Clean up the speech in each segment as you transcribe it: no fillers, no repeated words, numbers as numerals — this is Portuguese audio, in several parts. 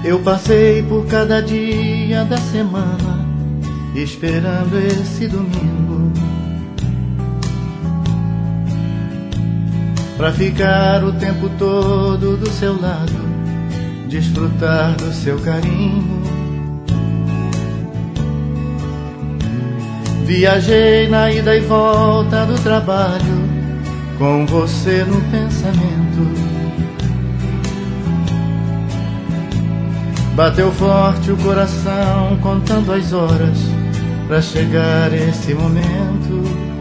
Eu passei por cada dia da semana esperando esse domingo pra ficar o tempo todo do seu lado, desfrutar do seu carinho. Viajei na ida e volta do trabalho com você no pensamento. Bateu forte o coração contando as horas pra chegar esse momento.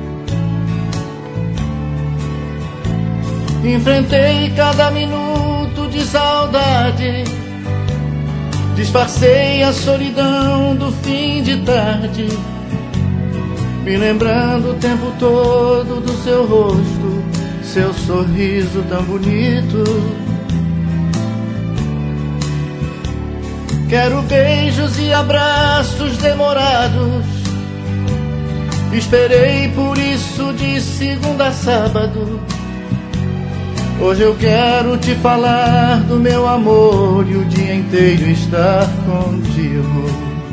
Enfrentei cada minuto de saudade, disfarcei a solidão do fim de tarde, me lembrando o tempo todo do seu rosto, seu sorriso tão bonito. Quero beijos e abraços demorados, esperei por isso de segunda a sábado. Hoje eu quero te falar do meu amor e o dia inteiro estar contigo.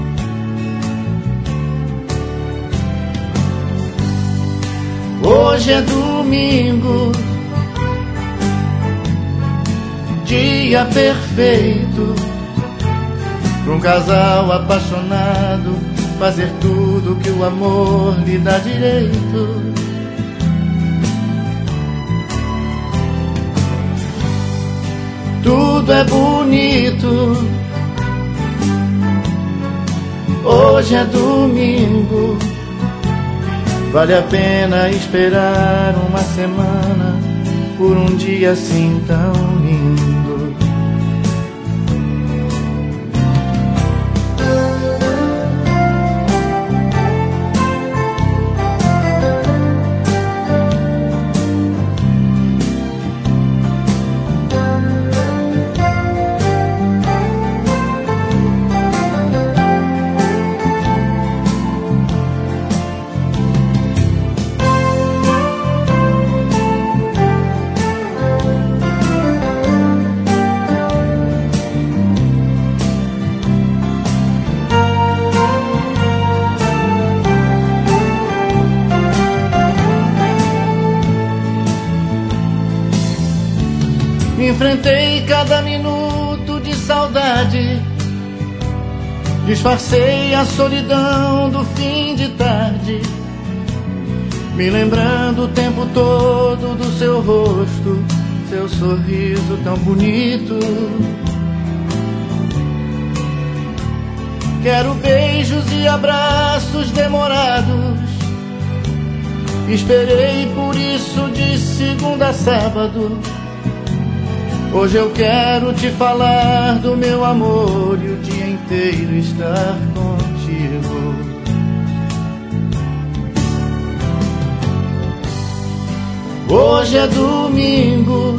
Hoje é domingo, dia perfeito para um casal apaixonado fazer tudo que o amor lhe dá direito. Tudo é bonito, hoje é domingo, vale a pena esperar uma semana por um dia assim tão lindo. Enfrentei cada minuto de saudade, disfarcei a solidão do fim de tarde, me lembrando o tempo todo do seu rosto, seu sorriso tão bonito. Quero beijos e abraços demorados, esperei por isso de segunda a sábado. Hoje eu quero te falar do meu amor e o dia inteiro estar contigo. Hoje é domingo,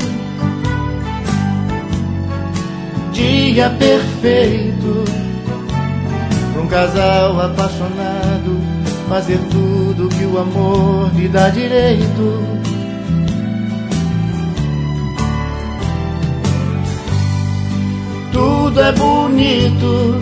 dia perfeito para um casal apaixonado fazer tudo que o amor lhe dá direito. Tudo é bonito,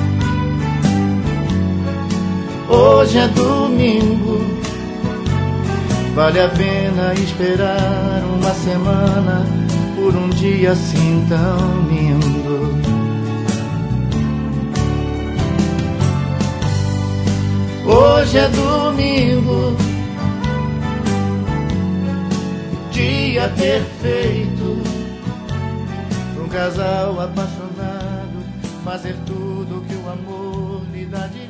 hoje é domingo, vale a pena esperar uma semana por um dia assim tão lindo. Hoje é domingo, dia perfeito para um casal apaixonado fazer tudo que o amor lhe dá direito.